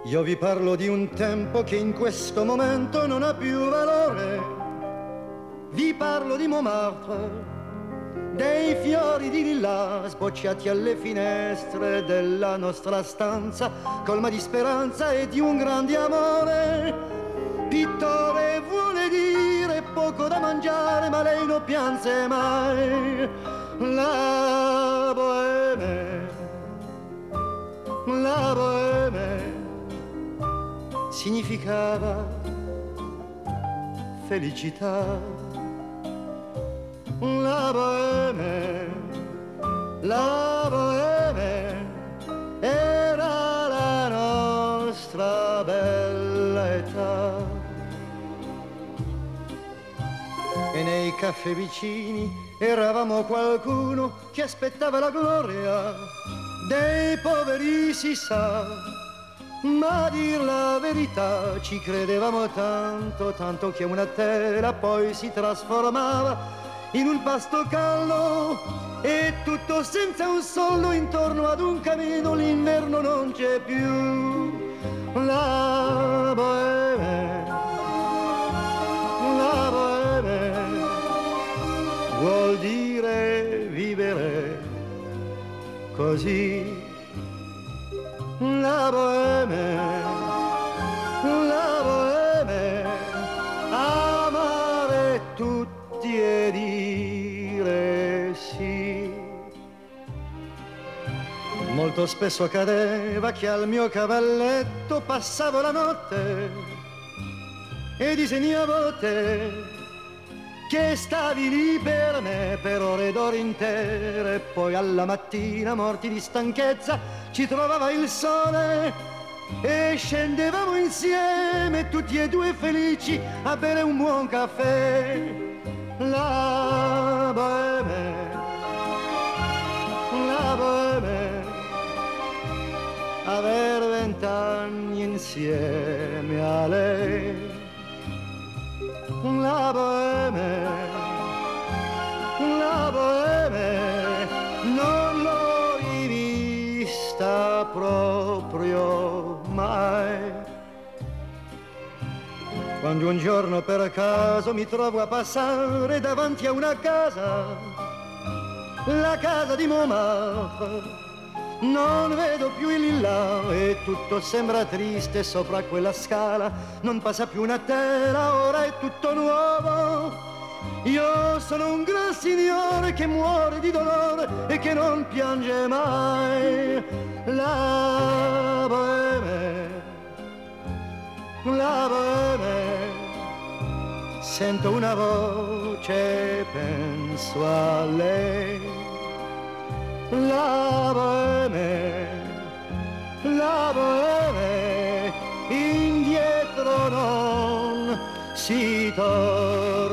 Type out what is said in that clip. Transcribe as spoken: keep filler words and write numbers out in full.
Io vi parlo di un tempo che in questo momento non ha più valore. Vi parlo di Montmartre, dei fiori di lilla sbocciati alle finestre della nostra stanza, colma di speranza e di un grande amore. Pittore vuole dire poco da mangiare, ma lei non pianse mai. La bohème, la bohème significava felicità. La bohème, la bohème era la nostra bella età. E nei caffè vicini eravamo qualcuno che aspettava la gloria dei poveri, si sa. Ma a dir la verità ci credevamo tanto, tanto che una tela poi si trasformava in un pasto caldo e tutto senza un soldo intorno ad un camino. L'inverno non c'è più. La bohème, la bohème vuol dire vivere così. La bohème, la bohème, amare tutti e dire sì. Molto spesso accadeva che al mio cavalletto passavo la notte e disegnavo te, che stavi lì per me per ore ed ore intere. E poi alla mattina, morti di stanchezza, ci trovava il sole e scendevamo insieme tutti e due felici a bere un buon caffè. La bohème, la bohème, aver vent'anni insieme a lei. La bohème, la bohème non l'ho rivista proprio mai. Quando un giorno per caso mi trovo a passare davanti a una casa, la casa di Montmartre, non vedo più il lilla e tutto sembra triste sopra quella scala. Non passa più una tela, ora è tutto nuovo. Io sono un gran signore che muore di dolore e che non piange mai. La bohème, la bohème, sento una voce, penso a lei. La bohème, la bohème, indietro non si torna.